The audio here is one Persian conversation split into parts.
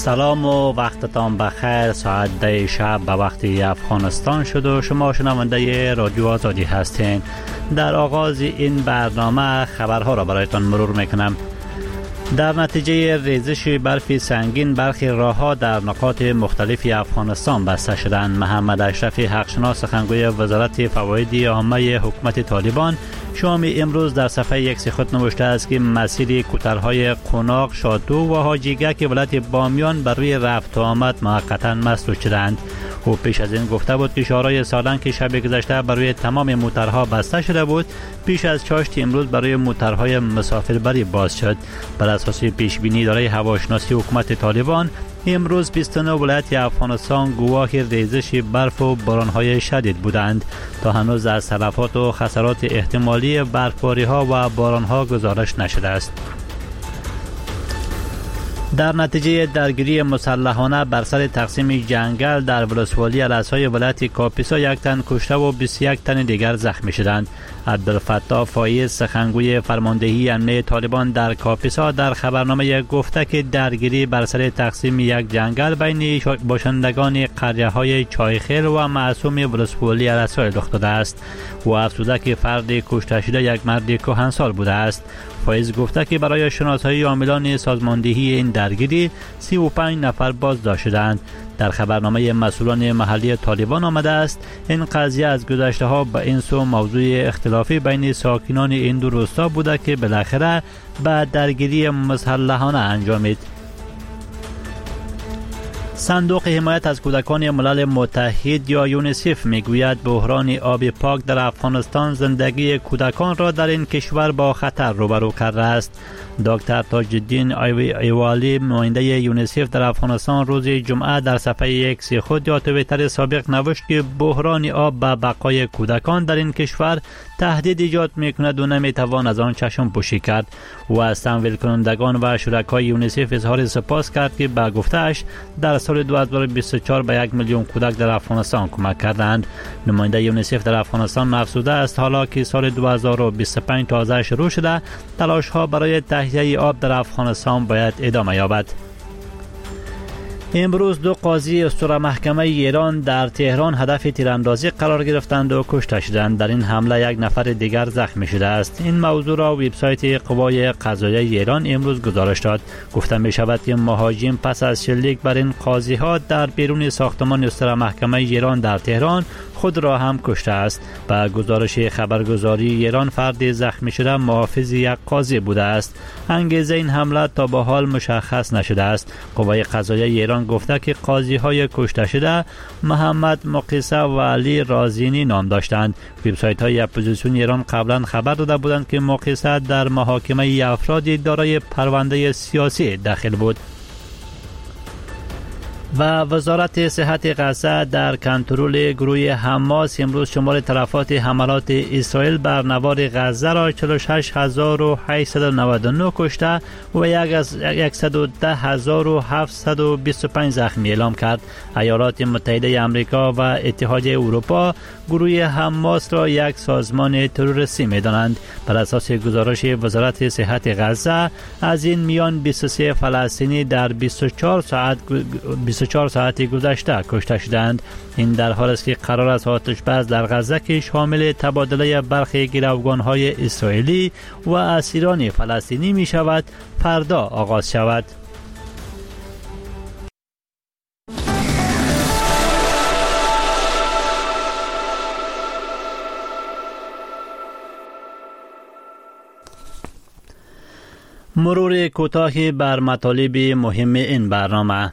سلام و وقتتان بخیر. ساعت 10 شب به وقت افغانستان شد و شما شنونده رادیو آزادی هستین. در آغاز این برنامه خبرها را برایتان مرور میکنم. در نتیجه ریزش برف سنگین برخی راهها در نقاط مختلف افغانستان بسته شدند. محمد اشرف حقشناس سخنگوی وزارت فواید عامه حکومت طالبان شام امروز در صفحه ایکس خود نوشته است که مسیر کوترهای قوناق، شاتو و حاجیگک ولایت بامیان بر روی رفت و آمد موقتا مسدود شدند. او پیش از این گفته بود که شهرهای سالنگ که شب گذشته بر روی تمام موترها بسته شده بود، پیش از چاشت امروز برای موترهای مسافربری باز شد. بر اساس پیش بینی اداره هواشناسی حکومت طالبان، امروز 29 ولایت افغانستان گواه ریزش برف و بارانهای شدید بودند. تا هنوز از تلفات و خسارات احتمالی برفباری‌ها و باران‌ها گزارش نشده است. در نتیجه درگیری مسلحانه بر سر تقسیم جنگل در ولسوالی الاسای ولایت کاپیسا 1 تن کشته و 21 تن دیگر زخمی شدند. عبدالفتاح فایز سخنگوی فرماندهی امنیه طالبان در کاپیسا در خبرنامه گفته که درگیری بر سر تقسیم یک جنگل بین باشندگان قریه‌های چایخیل و معصوم ولسوالی الاسای رخ داده است. و افزوده که فرد کشته شده یک مرد کهنسال بوده است. فایز گفته که برای شناسایی عاملان سازماندهی این درگیری 35 نفر بازداشت شدند. در خبرنامه مسئولان محلی طالبان آمده است این قضیه از گذشته ها به این سو موضوع اختلافی بین ساکنان این دو روستا بوده که بالاخره به درگیری مسلحانه انجامید. صندوق حمایت از کودکان ملل متحد یا یونیسف میگوید بحران آب پاک در افغانستان زندگی کودکان را در این کشور با خطر روبرو کرده است. دکتر تاج الدین ایوالی نماینده یونیسف در افغانستان روز جمعه در صفحه ایکس خود یا توییتر سابق نوشت که بحران آب به بقای کودکان در این کشور تهدید ایجاد میکند و نمیتوان از آن چشم پوشی کرد. و از تمویل کنندگان و شرکای یونیسف اظهار سپاس کرد که به گفته‌اش در سال 2024 به 1 میلیون کودک در افغانستان کمک کردند. نماینده یونیسف در افغانستان افزوده است حالا که سال 2025 تازه شروع شده، تلاش ها برای تهیه آب در افغانستان باید ادامه یابد. امروز 2 قاضی اسطوره محکمه ایران در تهران هدف تیراندازی قرار گرفتند و کشته شدند. در این حمله 1 نفر دیگر زخمی شده است. این موضوع را وبسایت قوای قضاییه ایران امروز گزارش داد. گفته می شود که مهاجم پس از شلیک بر این قاضی ها در بیرون ساختمان اسطوره محکمه ایران در تهران خود را هم کشته است. با گزارش خبرگزاری ایران فرد زخمی شده محافظ یک قاضی بوده است. انگیزه این حمله تا به حال مشخص نشده است. قوای قضاییه ایران گفته که قاضی های کشته شده محمد مقیسه و علی رازینی نام داشتند. وبسایت های اپوزیسیون ایران قبلا خبر داده بودند که مقیسه در محاکمه افرادی دارای پرونده سیاسی داخل بود. و وزارت صحت غزه در کنترل گروه حماس امروز شمار تلفات حملات اسرائیل بر نوار غزه را 46899 کشته و 110725 زخمی اعلام کرد. ایالات متحده آمریکا و اتحادیه اروپا گروه حماس را یک سازمان تروریستی می‌دانند. بر اساس گزارش وزارت صحت غزه از این میان 23 فلسطینی در 24 ساعت گذشته کشته شدند. این در حالی است که قرار است آتش‌بس در غزه که شامل تبادله برخی گروگان‌های اسرائیلی و اسیران فلسطینی می شود فردا آغاز شود. مرور کوتاهی بر مطالب مهم این برنامه.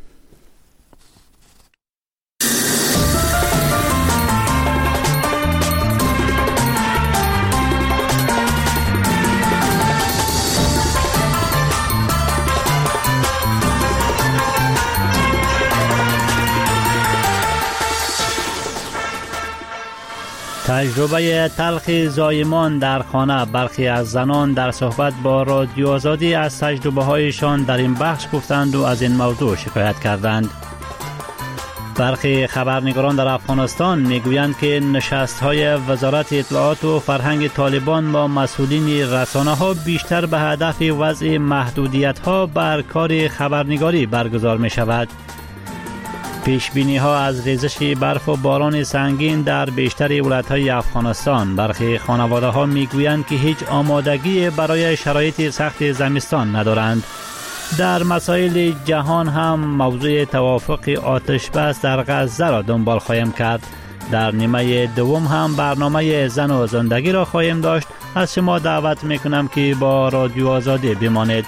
تجربه تلخ زایمان در خانه. برخی از زنان در صحبت با رادیو آزادی از تجربه هایشان در این بخش گفتند و از این موضوع شکایت کردند. برخی خبرنگاران در افغانستان میگویند که نشست‌های وزارت اطلاعات و فرهنگ طالبان با مسئولین رسانه‌ها بیشتر به هدف وضع محدودیت‌ها بر کار خبرنگاری برگزار می‌شود. پیشبینی‌ها از ریزش برف و باران سنگین در بیشتر ولایت‌های افغانستان. برخی خانواده‌ها میگویند که هیچ آمادگی برای شرایط سخت زمستان ندارند. در مسائل جهان هم موضوع توافق آتش بس در غزه را دنبال خواهیم کرد. در نیمه دوم هم برنامه زن و زندگی را خواهیم داشت. از شما دعوت میکنم که با رادیو آزادی بمانید.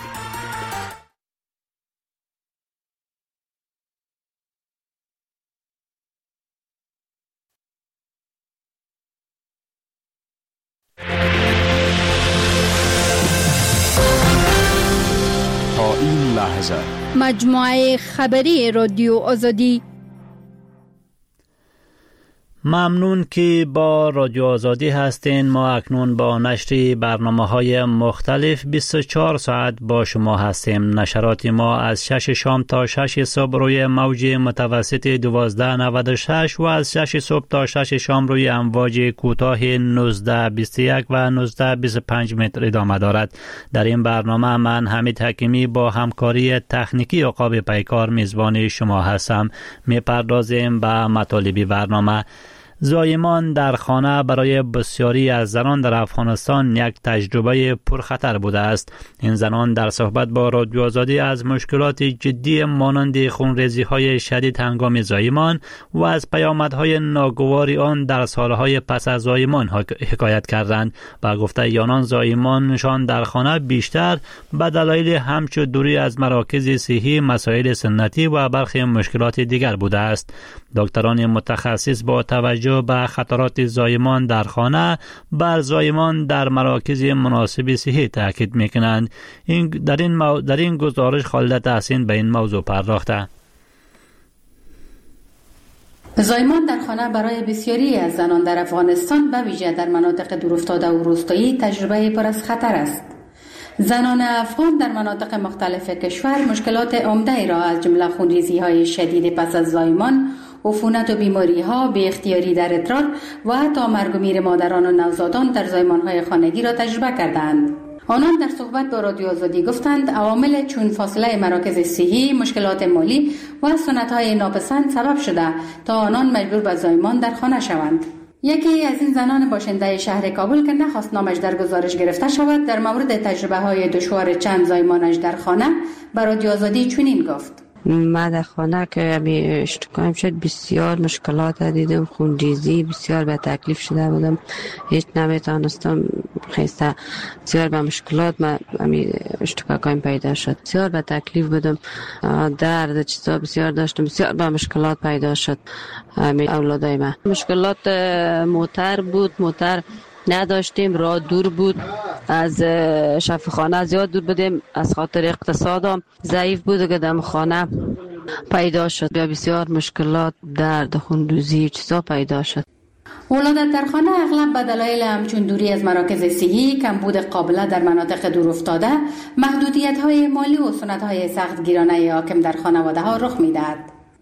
مجموعه خبری رادیو آزادی. ممنون که با رادیو آزادی هستین. ما اکنون با نشر برنامه‌های مختلف 24 ساعت با شما هستیم. نشرات ما از 6 شام تا 6 صبح روی موج متوسط 1296 و از 6 صبح تا 6 شام روی امواج کوتاه 1921 و 1925 متر ادامه دارد. در این برنامه من حمید حکیمی با همکاری تکنیکی عقاب پیکار میزبان شما هستم. میپردازیم به مطالب برنامه. زایمان در خانه برای بسیاری از زنان در افغانستان یک تجربه پرخطر بوده است. این زنان در صحبت با رادیو آزادی از مشکلات جدی مانند خونریزی‌های شدید هنگام زایمان و از پیامدهای ناگوار آن در سالهای پس از زایمان حکایت کردند. با گفته آنان زایمانشان در خانه بیشتر به دلایل همچو دوری از مراکز صحی، مسائل سنتی و برخی مشکلات دیگر بوده است. دکتران متخصص با توجه به خطرات زایمان در خانه بر زایمان در مراکز مناسب صحی تاکید میکنند. در این گزارش خالد تحسین به این موضوع پرداخته. زایمان در خانه برای بسیاری از زنان در افغانستان به ویژه در مناطق دورافتاده و روستایی تجربه پر از خطر است. زنان افغان در مناطق مختلف کشور مشکلات عمده را از جمله خونریزی‌های شدید پس از زایمان، عفونت و بیماری‌ها، بی اختیاری در ادرار و حتی مرگ و میر مادران و نوزادان در زایمان‌های خانگی را تجربه کردند. آنان در صحبت با رادیو آزادی گفتند عوامل چون فاصله مراکز صحی، مشکلات مالی و سنت‌های ناپسند سبب شده تا آنان مجبور به زایمان در خانه شوند. یکی از این زنان باشنده شهر کابل که نخواست نامش در گزارش گرفته شود در مورد تجربه‌های دشوار چند زایمانش در خانه به رادیو آزادی چنین گفت: ما در خانه که اشتکایم شد بسیار مشکلات دیدم، خونریزی بسیار به تکلیف شده بودم، هیچ نمیتونستم خیسته، بسیار به مشکلات ما اشتکایم پیدا شد، بسیار به تکلیف بودم، درد چیزا بسیار داشتم، بسیار به مشکلات پیدا شد. اولادای ما مشکلات موتر بود، موتر نداشتیم، راه دور بود، از شفاخانه زیاد دور بودیم، از خاطر اقتصادم ضعیف بود که در خانه پیدا شد، بسیار مشکلات، درد، خونریزی چیزا پیدا شد. ولادت در خانه اغلب به دلایل همچون دوری از مراکز صحی، کمبود قابله در مناطق دورافتاده، محدودیت‌های مالی و سنت‌های سختگیرانه حاکم در خانواده‌ها رخ می‌دهد.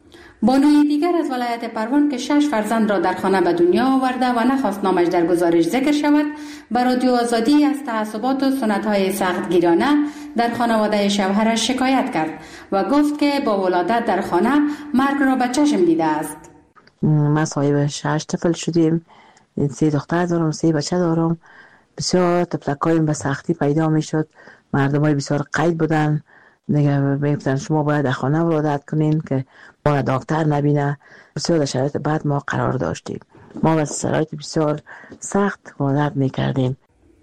بانوی دیگر از ولایت پروان که 6 فرزند را در خانه به دنیا آورده و نخواست نامش در گزارش ذکر شود، به رادیو آزادی از تعصبات و سنت‌های سختگیرانه در خانواده شوهرش شکایت کرد و گفت که با ولادت در خانه مرگ را به چشم دیده است. ما صاحب 6 طفل شدیم، 3 دختر دارم، 3 بچه دارم. بسیار طفلکایم به سختی پیدا می شد، مردمای بسیار قید بودن، دیگه میگفتن شما باید در خانه ولادت کنین که ما دکتر نبینه. بسیار در شرایط بعد ما قرار داشتیم، ما با شرایط بسیار سخت ولادت میکردیم.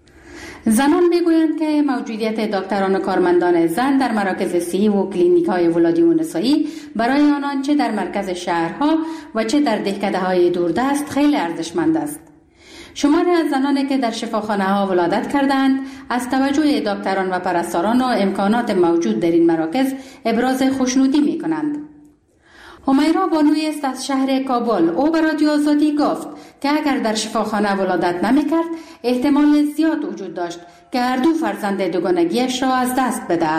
زنان میگویند که موجودیت دکتران و کارمندان زن در مراکز صحی و کلینیک‌های ولادی و نسایی برای آنان چه در مرکز شهرها و چه در دهکده‌های دوردست خیلی ارزشمند است. شماری از زنانی که در شفاخانه‌ها ولادت کردند از توجه دکتران و پرستاران و امکانات موجود در این مراکز ابراز خوشنودی می‌کنند. همیرا بانوی است از شهر کابل. او به رادیو آزادی گفت که اگر در شفاخانه ولادت نمی‌کرد احتمال زیاد وجود داشت که هر دو فرزند دوگانگیش را از دست بدهد.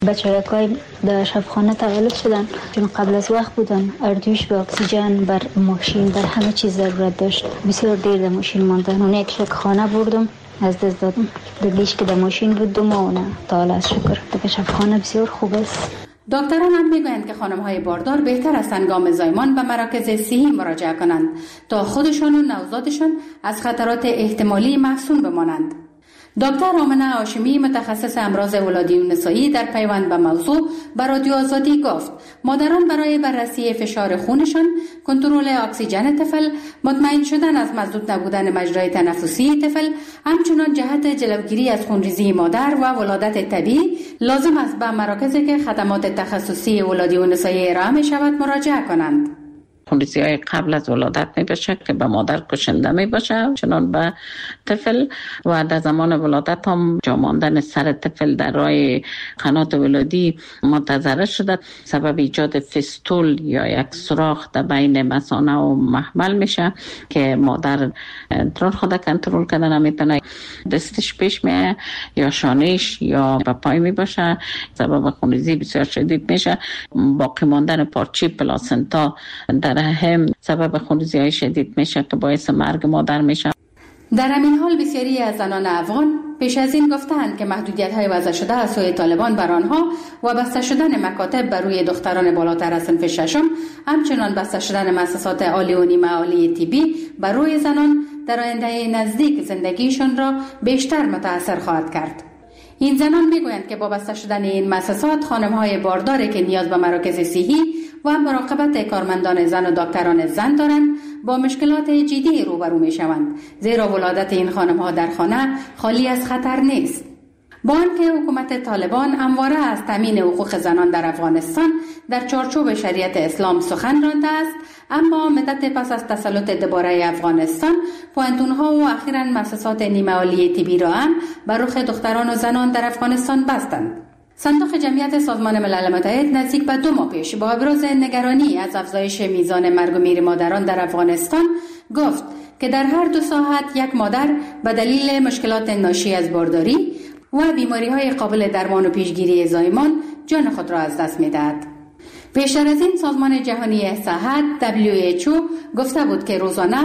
بچه‌های در شفاخانه تولد شدن، چون قبل از وقت بودن. اردوش به اکسیژن، بر ماشین، بر همه چیز ضرورت داشت. بسیار دیر در ماشین ماندن. اون یک شک خانه بردم، از دست دادم. دیگه‌اش که در ماشین بود 2 ماه نه. تعالی از شکر. دیگه شفاخانه بسیار خوب است. دکتران هم میگویند که خانم‌های باردار بهتر است هنگام زایمان به مراکز صحی مراجعه کنند تا خودشان و نوزادشان از خطرات احتمالی محصون بمانند. دکتر آمنه هاشمی متخصص امراض ولادی و نسایی در پیوند به موضوع به رادیو آزادی گفت مادران برای بررسی فشار خونشان، کنترل اکسیژن طفل، مطمئن شدن از مسدود نبودن مجرای تنفسی طفل، همچنین جهت جلوگیری از خونریزی مادر و ولادت طبیعی لازم است به مراکزی که خدمات تخصصی ولادی و نسایی ارائه می شود مراجعه کنند. خونریزی های قبل از ولادت می باشه که به مادر کشنده می باشه، چنان به طفل، و در زمان ولادت هم جا ماندن سر طفل در راه قنات ولادی منتظره شده، سبب ایجاد فستول یا یک سوراخ در بین مثانه و محمل میشه که مادر درون خود کنترل کردن نمیتونه، دستش پیش میه یا شانهش یا به پای می باشه، سبب خونریزی بسیار شدید میشه. باقی ماندن پارچه پلاسنتا در هم سبب خونریزی شدید میشه که باعث مرگ مادر میشه. در همین حال بسیاری از زنان افغان پیش از این گفتند که محدودیت‌های وضع شده از سوی طالبان بر آنها و بسته شدن مکاتب بر روی دختران بالاتر از صنف ششم، همچنان بسته شدن مؤسسات عالی و نیمه عالی طبی بر روی زنان در آینده نزدیک زندگیشان را بیشتر متاثر خواهد کرد. این زنان میگویند که با بسته شدن این مؤسسات خانم‌های بارداری که نیاز به مراکز صحی و مراقبت کارمندان زن و دکتران زن دارند با مشکلات جدی روبرو میشوند، زیرا ولادت این خانم‌ها در خانه خالی از خطر نیست. با آنکه حکومت طالبان همواره از تامین حقوق زنان در افغانستان در چارچوب شریعت اسلام سخن رانده است، اما مدت پس از تسلط دوباره افغانستان پوانتون‌ها و اخیراً مؤسسات نیمه عالی طبی را هم بر رخ دختران و زنان در افغانستان بستند. صندوق جمعیت سازمان ملل متحد نزدیک به 2 ماه پیش با ابراز نگرانی از افزایش میزان مرگ و میر مادران در افغانستان گفت که در هر 2 ساعت یک مادر به دلیل مشکلات ناشی از بارداری و بیماری‌های قابل درمان و پیشگیری زایمان جان خود را از دست می‌دهد. پیشتر از این سازمان جهانی صحت WHO گفته بود که روزانه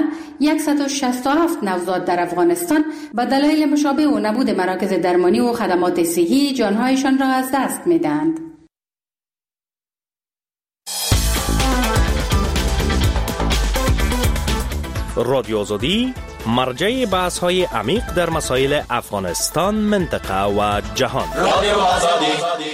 167 نوزاد در افغانستان به دلایل مشابه و نبود مراکز درمانی و خدمات صحی جانهایشان را از دست می‌دهند. رادیو آزادی مرجع بحث‌های عمیق در مسائل افغانستان، منطقه و جهان. رادیو آزادی.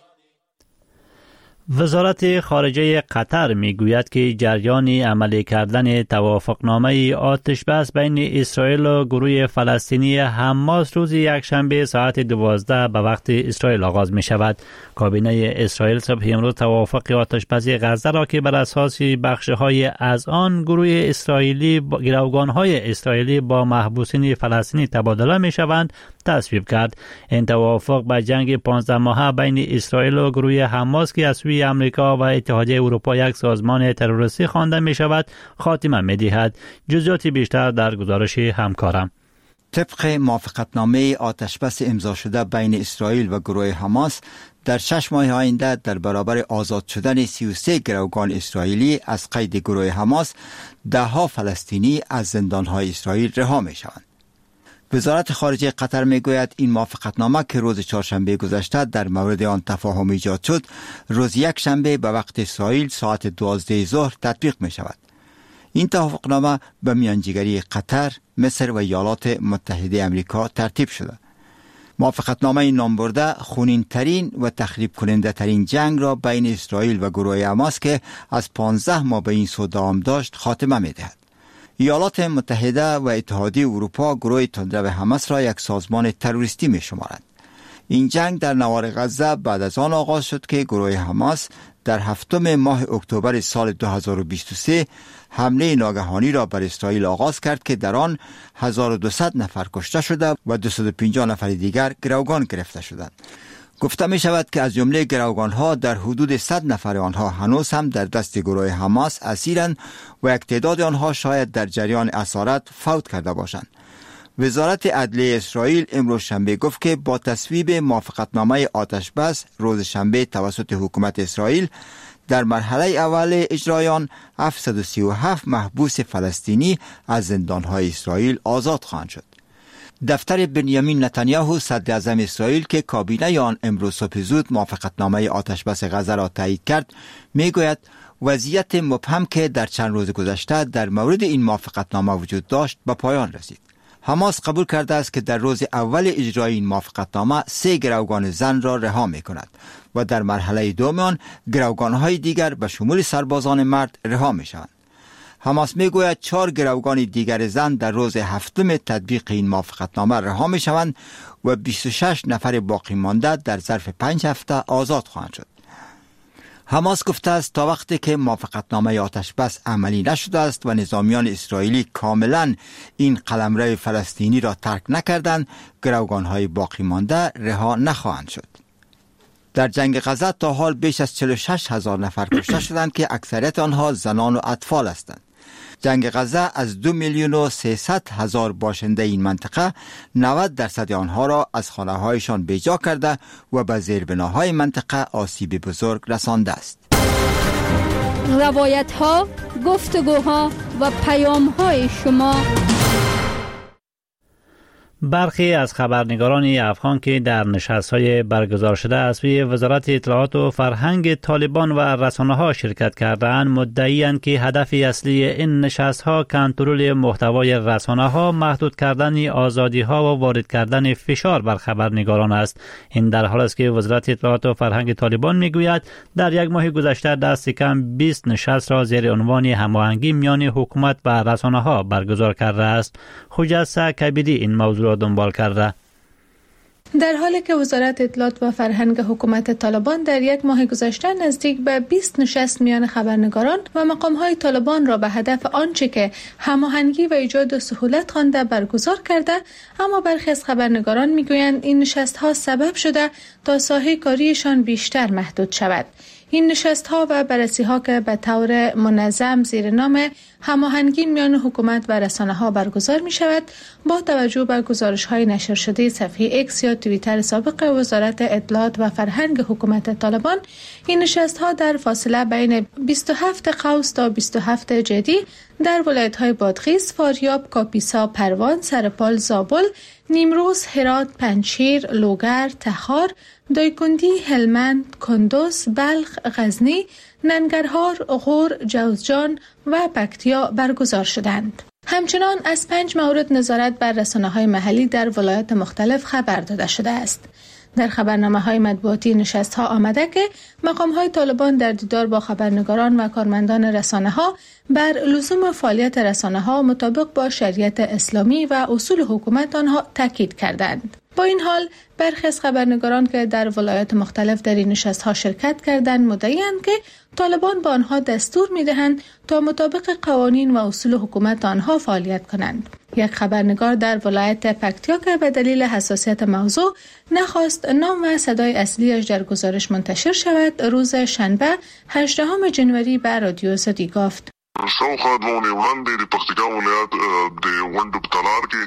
وزارت خارجه قطر میگوید که جریان عملی کردن توافقنامه آتش بس بین اسرائیل و گروه فلسطینی حماس روز یکشنبه ساعت 12 به وقت اسرائیل آغاز می شود. کابینه اسرائیل صبح امروز توافق آتش بس غزه را که بر اساس بخش‌های از آن گروه اسرائیلی گروگان‌های اسرائیلی با محبوسین فلسطینی تبادله می شوند تصویب کرد. این توافق به جنگ 15 ماهه بین اسرائیل و گروه حماس که از سوی امریکا و اتحادیه اروپا یک سازمان تروریستی خوانده می شود خاتمه می دهد. جزئیات بیشتر در گزارش همکارم. طبق موافقتنامه آتشبس امضا شده بین اسرائیل و گروه حماس، در 6 ماه آینده در برابر آزاد شدن 33 گروگان اسرائیلی از قید گروه حماس، 10 فلسطینی از زندانهای اسرائیل رها می شوند. وزارت خارجه قطر میگوید این موافقتنامه که روز چهارشنبه گذشته در مورد آن تفاهم ایجاد شد، روز یکشنبه به وقت اسرائیل ساعت 12 ظهر تطبیق می شود. این توافقنامه به میانجیگری قطر، مصر و ایالات متحده آمریکا ترتیب شده. موافقتنامه نام برده خونین ترین و تخریب کننده ترین جنگ را بین اسرائیل و گروه حماس که از 15 ماه به این سو دوام داشت خاتمه می دهد. ایالات متحده و اتحادیه اروپا گروه تندرو حماس را یک سازمان تروریستی می شمارند. این جنگ در نوار غزه بعد از آن آغاز شد که گروه حماس در 7 ماه اکتبر سال 2023 حمله ناگهانی را بر اسرائیل آغاز کرد که در آن 1200 نفر کشته شده و 250 نفر دیگر گروگان گرفته شدند. گفته می شود که از جمله گروگان‌ها در حدود 100 نفر آنها هنوز هم در دست گروه حماس اسیرند و یک تعداد آنها شاید در جریان اسارت فوت کرده باشند. وزارت عدلیه اسرائیل امروز شنبه گفت که با تصویب موافقتنامه آتشبس روز شنبه توسط حکومت اسرائیل در مرحله اول اجرایان 737 محبوس فلسطینی از زندانهای اسرائیل آزاد خواهند شد. دفتر بنیامین نتانیاهو صدر اعظم اسرائیل که کابینه آن امروز صبح زود موافقتنامه آتشبس غزه را تایید کرد میگوید وضعیت مبهم که در چند روز گذشته در مورد این موافقتنامه وجود داشت به پایان رسید. حماس قبول کرده است که در روز اول اجرای این موافقتنامه 3 گروگان زن را رها می کند و در مرحله دوم آن گروگان‌های دیگر به شمول سربازان مرد رها می شوند. حماس می گوید 4 گروگان دیگر زن در روز هفتم تطبیق این موافقتنامه رها می شوند و 26 نفر باقی مانده در ظرف 5 هفته آزاد خواهند شد. حماس گفته است تا وقتی که موافقتنامه آتشبس عملی نشده است و نظامیان اسرائیلی کاملا این قلمرو فلسطینی را ترک نکردند، گروگان‌های باقی مانده رها نخواهند شد. در جنگ غزه تا حال بیش از 46,000 نفر کشته شدند که اکثریت آنها زنان و اطفال هستند. جنگ غزه از 2,300,000 باشنده این منطقه 90% آنها را از خانه‌هایشان بیجا کرده و به زیربناهای منطقه آسیب بزرگ رسانده است. روایت‌ها، گفتگوها و پیام‌های شما. برخی از خبرنگاران افغان که در نشست‌های برگزار شده از سوی وزارت اطلاعات و فرهنگ طالبان و رسانه‌ها شرکت کرده‌اند مدعی‌اند که هدف اصلی این نشست‌ها کنترل محتوای رسانه‌ها، محدود کردن آزادی‌ها و وارد کردن فشار بر خبرنگاران است. این در حالی است که وزارت اطلاعات و فرهنگ طالبان می‌گوید در یک ماه گذشته دست کم 20 نشست را زیر عنوان هماهنگی میان حکومت و رسانه‌ها برگزار کرده است. حجت کبیری این موضوع دنبال کرده. در حالی که وزارت اطلاعات و فرهنگ حکومت طالبان در یک ماه گذشته نزدیک به 20 نشست میان خبرنگاران و مقام‌های طالبان را به هدف آنچه که هماهنگی و ایجاد سهولت خوانده برگزار کرده، اما برخی از خبرنگاران میگویند این نشست‌ها سبب شده تا ساحه کاریشان بیشتر محدود شود. این نشست‌ها و بررسی‌ها که به طور منظم زیر نام هماهنگی میان حکومت و رسانه‌ها برگزار می‌شود، با توجه به گزارش‌های نشر شده صفحه ایکس یا توییتر سابق وزارت اطلاعات و فرهنگ حکومت طالبان، این نشست‌ها در فاصله بین 27 قوس تا 27 جدی در ولایت‌های بادغیس، فاریاب، کاپیسا، پروان، سرپال، زابل، نیمروز، هرات، پنجشیر، لوگر، تخار، دایکندی، هلمند، کندوز، بلخ، غزنی، ننگرهار، غور، جوزجان و پکتیا برگزار شدند. همچنان از 5 مورد نظارت بر رسانه‌های محلی در ولایات مختلف خبر داده شده است. در خبرنامه‌های مطبوعاتی نشست‌ها آمده که مقام‌های طالبان در دیدار با خبرنگاران و کارمندان رسانه‌ها بر لزوم فعالیت رسانه‌ها مطابق با شریعت اسلامی و اصول حکومت آنها تاکید کردند. با این حال برخی از خبرنگاران که در ولایات مختلف در این نشست‌ها شرکت کردند مدعی‌اند که طالبان به آنها دستور می‌دهند تا مطابق قوانین و اصول حکومت آنها فعالیت کنند. یک خبرنگار در ولایت پکتیا که به دلیل حساسیت موضوع نخواست نام و صدای اصلیش در گزارش منتشر شود، روز شنبه 18 جنوری به رادیو آزادی گفت: شاوخوا 2 اونۍ وړاندې د پکتیکا ولایت د ونډو په تالار کې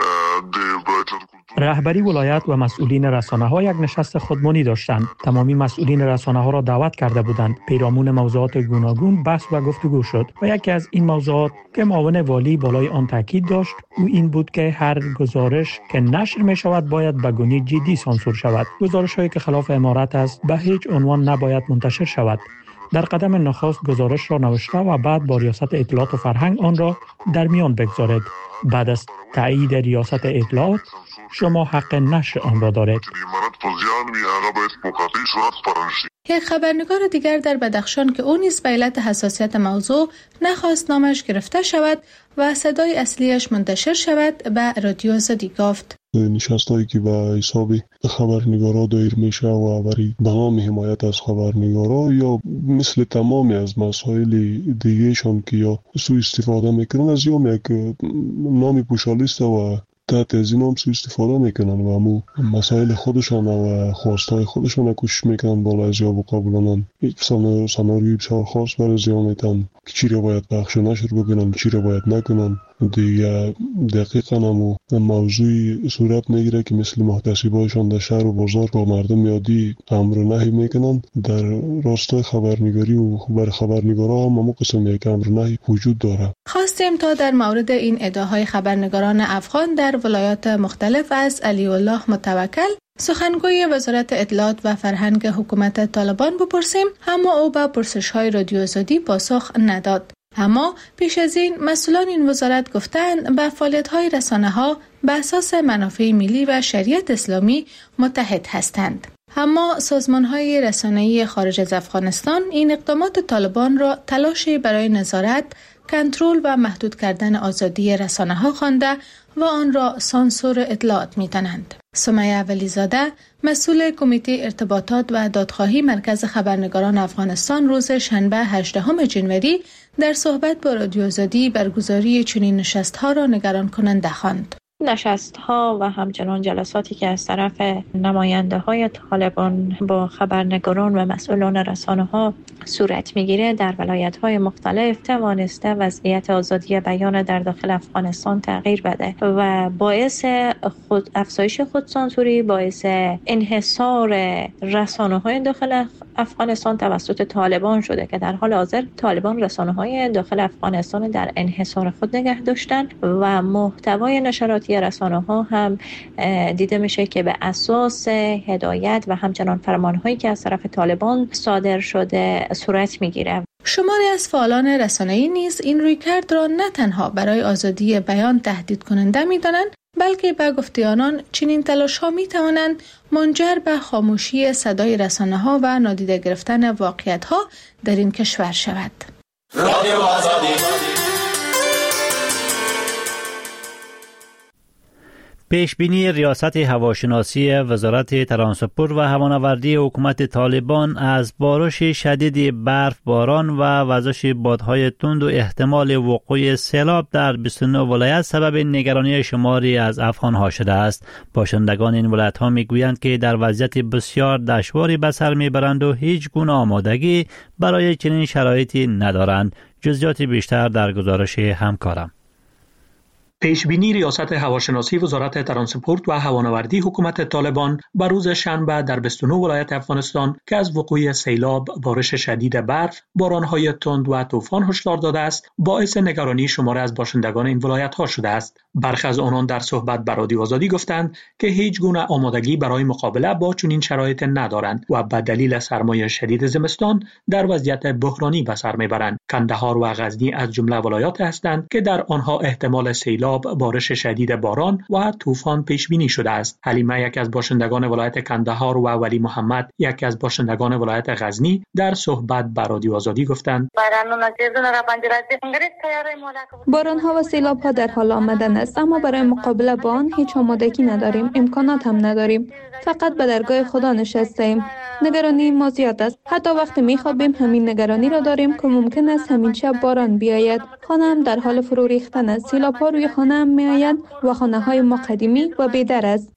د رهبری ولایت و مسئولین رسانه‌ها یک نشست خودمانی داشتند. تمامی مسئولین رسانه‌ها را دعوت کرده بودند. پیرامون موضوعات گوناگون بحث و گفتگو شد و یکی از این موضوعات که معاون والی بالای آن تاکید داشت او این بود که هر گزارش که نشر می شود باید به گونه جدی سانسور شود. گزارش‌هایی که خلاف امارت است به هیچ عنوان نباید منتشر شود. در قدم نخست گزارش را نوشته و بعد با ریاست اطلاعات و فرهنگ آن را در میان بگذارید. بعد از تایید ریاست اطلاعات شما حق نشر آن را دارید. یک خبرنگار دیگر در بدخشان که او نیز به علت حساسیت موضوع نخواست نامش گرفته شود و صدای اصلیش منتشر شود به رادیو آزادی گفت: نشستایی که به حساب خبرنگارا دایر میشه و برای به نام حمایت از خبرنگارا یا مثل تمامی از مسائل دیگهشان که یا سوء استفاده میکنن از یا یک نام پوشالیست و تحت از این هم سوء استفاده میکنن و همو مسائل خودشان و خواستای خودشان کوشش میکنن بالا از یا بقابلانن. یک سناریوی بسیار خاص برای زیان میتن که چی را باید پخش و نشر بکنن، چی را باید نکنن. دیگه دقیقاً هم موضوع صورت میگیره که مثل محتسبایشان در شهر و بازار با مردم یادی امر و نهی میکنن. در راستای خبرنگاری و بر خبرنگارا هم قسم یک امر و نهی وجود داره. خواستیم تا در مورد این ادعاهای خبرنگاران افغان در ولایات مختلف از علی الله متوکل، سخنگوی وزارت اطلاعات و فرهنگ حکومت طالبان بپرسیم، اما او به پرسش‌های رادیو آزادی پاسخ نداد. اما پیش از این مسئولان این وزارت گفتند به فعالیت‌های رسانه‌ها به اساس منافع ملی و شریعت اسلامی متحد هستند. اما سازمان‌های رسانه‌ای خارج از افغانستان این اقدامات طالبان را تلاشی برای نظارت، کنترل و محدود کردن آزادی رسانه‌ها خوانده و آن را سانسور اطلاعات می‌دانند. سمیه ولیزاده، مسئول کمیته ارتباطات و دادخواهی مرکز خبرنگاران افغانستان، روز شنبه 18 ژانویه در صحبت با رادیو آزادی برگزاری چنین نشست‌ها را نگران کننده خواند. نشست‌ها و همچنان جلساتی که از طرف نماینده‌های طالبان با خبرنگاران و مسئولان رسانه‌ها صورت می‌گیره در ولایت‌های مختلف توانسته وضعیت آزادی بیان در داخل افغانستان تغییر بده و باعث افزایش خودسانسوری، باعث انحصار رسانه‌های داخل افغانستان توسط طالبان شده که در حال حاضر طالبان رسانه‌های داخل افغانستان در انحصار خود نگه داشتن و محتوای نشراتی رسانه‌ها هم دیده میشه که به اساس هدایت و همچنان فرمان‌هایی که از طرف طالبان صادر شده صورت میگیره. شماری از فعالان رسانه‌ای نیز این رویکرد را نه تنها برای آزادی بیان تهدید کننده می‌دانند، بلکه به گفته آنان چنین تلاش‌ها می‌توانند منجر به خاموشی صدای رسانه‌ها و نادیده گرفتن واقعیت‌ها در این کشور شود. رادیو آزادی. پیشبینی ریاست هواشناسی وزارت ترانسپورت و هوانوردی حکومت طالبان از بارش شدید برف باران و وزش بادهای تند و احتمال وقوع سیلاب در 29 ولایت سبب نگرانی شماری از افغانها شده است. باشندگان این ولایت‌ها میگویند که در وضعیت بسیار دشواری به سر میبرند و هیچ گونه آمادگی برای چنین شرایطی ندارند. جزئیات بیشتر در گزارش همکارم. پیشبینی ریاست هواشناسی وزارت ترانسپورت و هوانوردی حکومت طالبان بر روز شنبه در 29 ولایت افغانستان که از وقوع سیلاب، بارش شدید برف، بارانهای تند و طوفان هشدار داده است، باعث نگرانی شماری از باشندگان این ولایت‌ها شده است. برخی از آنان در صحبت با رادیو آزادی گفتند که هیچ گونه آمادگی برای مقابله با چنین شرایط ندارند و به دلیل سرمای شدید زمستان در وضعیت بحرانی به سر میبرند. کندهار و غزنی از جمله ولایات هستند که در آنها احتمال سیلاب، بارش شدید باران و طوفان پیش بینی شده است. حلیمه، یکی از باشندگان ولایت کندهار، و ولی محمد، یکی از باشندگان ولایت غزنی، در صحبت با رادیو آزادی گفتند: باران‌ها و سیلاب‌ها در حال آمدن است، اما برای مقابله با آن هیچ آمادگی نداریم، امکانات هم نداریم. فقط به درگاه خدا نشستیم. نگرانی ما زیاد است. حتی وقتی می‌خوابیم همین نگرانی را داریم که ممکن است همین شب باران بیاید. خانه هم در حال فرو ریختن است. سیلاب‌ها روی خانه هم می‌آید و خانه‌های ما قدیمی و بی‌در است.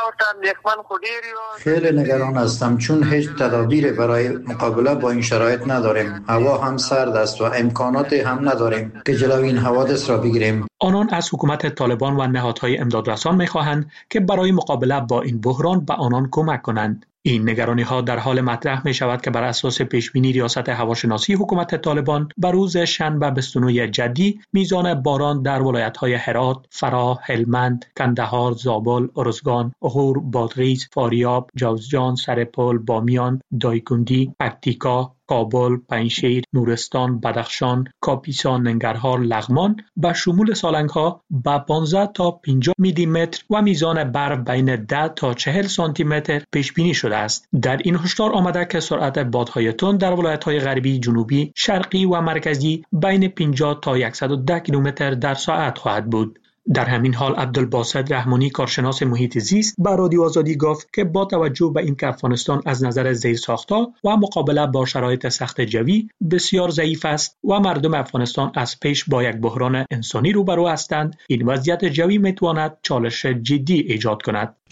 خیلی نگران هستم چون هیچ تدابیری برای مقابله با این شرایط نداریم. هوا هم سرد است و امکاناتی هم نداریم که جلوی این حوادث را بگیریم. آنان از حکومت طالبان و نهادهای امدادرسان می‌خواهند که برای مقابله با این بحران به آنان کمک کنند. این نگرانی‌ها در حال مطرح می‌شود که بر اساس پیشبینی ریاست هواشناسی حکومت طالبان بر روز شنبه 29 جدی میزان باران در ولایت‌های هرات، فراه، هلمند، کندهار، زابل، ارزگان، غور، بادغیس، فاریاب، جوزجان، سرپل، بامیان، دایکنڈی، پکتیکا، کابل، پنجشیر، نورستان، بدخشان، کاپیسا، ننگرهار، لغمان به شمول سالنگ‌ها با 15 تا 50 میلی متر و میزان برف بین 10 تا 40 سانتی متر پیش بینی شده است. در این هشدار آمده که سرعت بادهای تند در ولایت‌های غربی، جنوبی، شرقی و مرکزی بین 50 تا 110 کیلومتر در ساعت خواهد بود. در همین حال عبدالباسط رحمانی، کارشناس محیط زیست، با رادیو آزادی گفت که با توجه به اینکه افغانستان از نظر زیرساخت‌ها و مقابله با شرایط سخت جوی بسیار ضعیف است و مردم افغانستان از پیش با یک بحران انسانی روبرو هستند، این وضعیت جوی میتواند چالش جدی ایجاد کند.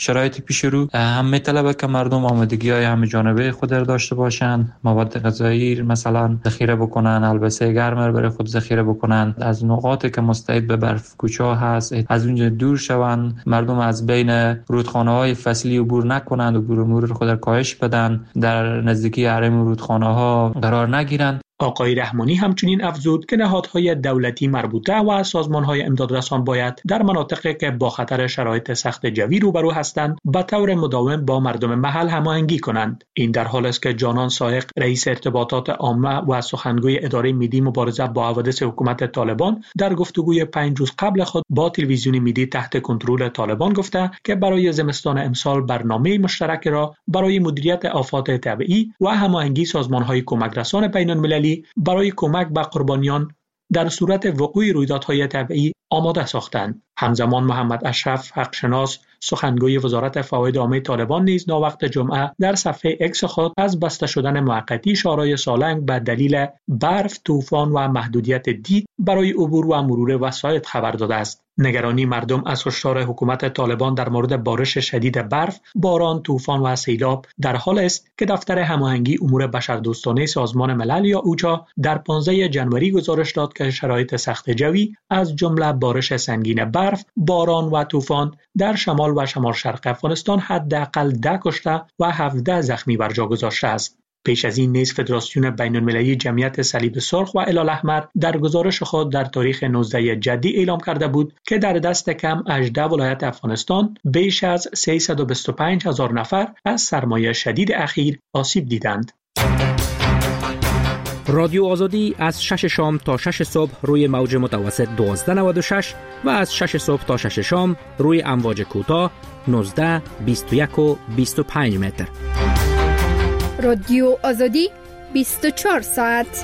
شرایط پیش رو هم میطلبه که مردم آمادگی‌های همه جانبه خود را داشته باشند، مواد غذایی مثلا ذخیره بکنن، البسه گرم را برای خود ذخیره بکنن، از نقاطی که مستعد به برف کوچا هست از اونجا دور شوند، مردم از بین رودخانه‌های فصلی عبور نکنند، عبور مرور خود را کاهش بدن، در نزدیکی حریم رودخانه‌ها قرار نگیرند. آقای رحمانی همچنین افزود که نهادهای دولتی مربوطه و سازمان‌های امدادرسان باید در مناطقی که با خطر شرایط سخت جوی روبرو هستند به طور مداوم با مردم محل هماهنگی کنند. این در حالی است که جانان سائق رئیس ارتباطات عامه و سخنگوی اداره ملی مبارزه با حوادث حکومت طالبان در گفتگوی 5 روز قبل خود با تلویزیون ملی تحت کنترل طالبان گفته که برای زمستان امسال برنامه مشترک را برای مدیریت آفات طبیعی و هماهنگی سازمان‌های کمک رسان بین‌المللی برای کمک به قربانیان در صورت وقوع رویدادهای طبیعی آماده ساختند. همزمان محمد اشرف حقشناس سخنگوی وزارت فواید عامه طالبان نیز ناوقت جمعه در صفحه اکس خود از بسته شدن موقتی شارع سالنگ به دلیل برف، طوفان و محدودیت دید برای عبور و مرور وسایط خبر داده است. نگرانی مردم از هشدار حکومت طالبان در مورد بارش شدید برف، باران، طوفان و سیلاب در حال است که دفتر هماهنگی امور بشردوستانه سازمان ملل یا اوچا در 15 جنوری گزارش داد که شرایط سخت جوی از جمله بارش سنگین برف، باران و طوفان در شمال و شمال شرق افغانستان حداقل 10 کشته و 17 زخمی بر جا گذاشته است. پیش از این نیز فدراسیون بین‌المللی جمعیت صلیب سرخ و هلال احمر در گزارش خود در تاریخ 19 جدی اعلام کرده بود که در دست کم 18 ولایت افغانستان بیش از 325,000 نفر از سرمایه شدید اخیر آسیب دیدند. رادیو آزادی از 6 شام تا 6 صبح روی موج متوسط 1296 و از 6 صبح تا 6 شام روی امواج کوتاه 19، 21 و 25 متر. رادیو آزادی 24 ساعت.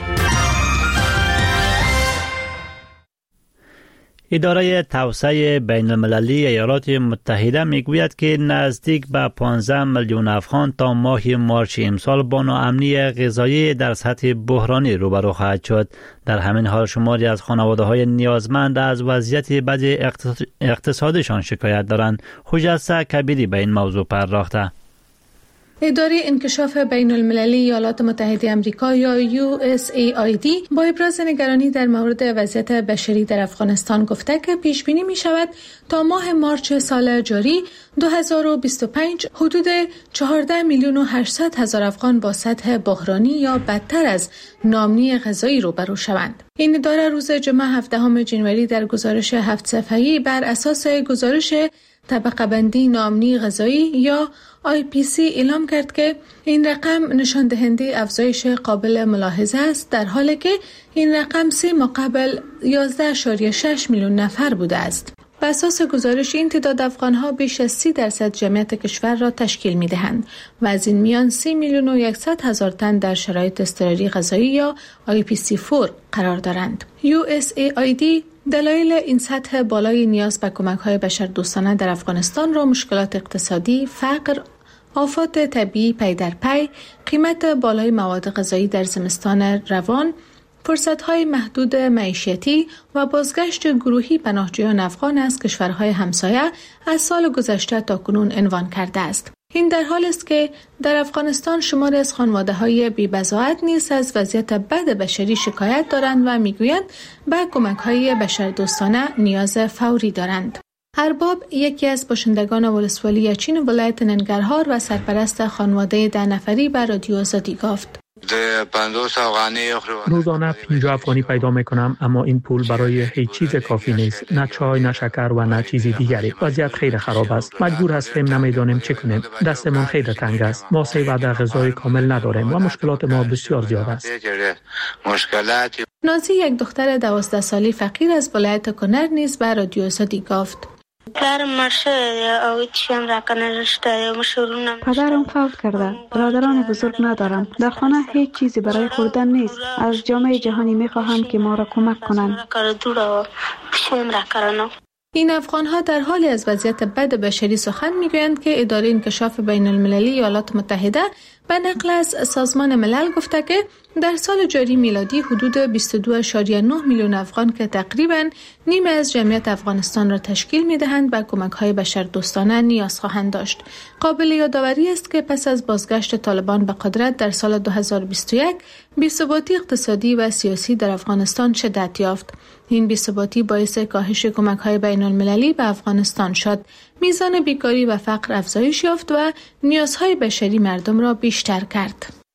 اداره توسعه بین المللی ایالات متحده میگوید که نزدیک به 15 میلیون افغان تا ماه مارچ امسال با ناامنی غذایی در سطح بحرانی روبرو خواهد شد. در همین حال شماری از خانواده‌های نیازمند از وضعیت بد اقتصادشان شکایت دارند. حجت کبیری به این موضوع پرداخته. اداره انکشاف بین المللی ایالات متحده آمریکا یا USAID با ابراز نگرانی در مورد وضعیت بشری در افغانستان گفته که پیش بینی می شود تا ماه مارچ سال جاری 2025 حدود 14,800,000 افغان با سطح بحرانی یا بدتر از ناامنی غذایی روبرو شوند. این اداره روز جمعه 17 جنوری در گزارش 7 صفحه‌ای بر اساس گزارش طبقه بندی ناامنی غذایی یا IPC اعلام کرد که این رقم نشان دهنده افزایش قابل ملاحظه است، در حالی که این رقم 3 مقابل 11.6 میلیون نفر بوده است. بر اساس گزارش این تعداد افغان‌ها بیش از 30% جمعیت کشور را تشکیل می‌دهند و از این میان 30,100,000 تن در شرایط اضطراری غذایی یا IPC4 قرار دارند. USAID دلایل این سطح بالای نیاز به کمک‌های بشردوستانه در افغانستان را مشکلات اقتصادی، فقر، آفات طبیعی پی در پی، قیمت بالای مواد غذایی در زمستان روان، فرصت‌های محدود معیشتی و بازگشت گروهی پناهجویان افغان از کشورهای همسایه از سال گذشته تا کنون عنوان کرده است. این در حالی است که در افغانستان شماری از خانواده‌های بی‌بضاعت نیز از وضعیت بد بشری شکایت دارند و می‌گویند به کمک‌های بشردوستانه نیاز فوری دارند. ارباب یکی از باشندگان ولسوالی چین ولایت ننگرهار و سرپرست خانواده 10 نفری به رادیو آزادی گفت: روزانه 50 افغانی پیدا میکنم، اما این پول برای هیچ چیز کافی نیست، نه چای، نه شکر و نه چیزی دیگری. وضعیت خیلی خراب است. مجبور هستیم نمیدانیم چه کنیم. دستمون خیلی تنگ است. ما 3 وعده غذای کامل نداریم و مشکلات ما بسیار زیاد است. نازی یک دختر 12 سالی فقیر از ولایت کنر نیز به رادیو آزادی گفت: پدرم فوت کرده. برادران بزرگ ندارم. در خانه هیچ چیزی برای خوردن نیست. از جامعه جهانی میخواهم که ما را کمک کنند. این افغان‌ها در حالی از وضعیت بد بشری سخن میگویند که اداره انکشاف بین المللی ایالات متحده به نقل از سازمان ملل گفته که در سال جاری میلادی حدود 22.9 میلیون افغان که تقریباً نیمه از جمعیت افغانستان را تشکیل می‌دهند به کمک‌های بشردوستانه نیاز خواهند داشت. قابل یادآوری است که پس از بازگشت طالبان به قدرت در سال 2021 بی‌ثباتی اقتصادی و سیاسی در افغانستان شدت یافت. این بی‌ثباتی باعث کاهش کمک‌های بین‌المللی به افغانستان شد. میزان بیکاری و فقر افزایش یافت و نیازهای بشری مردم را بیشتر کرد.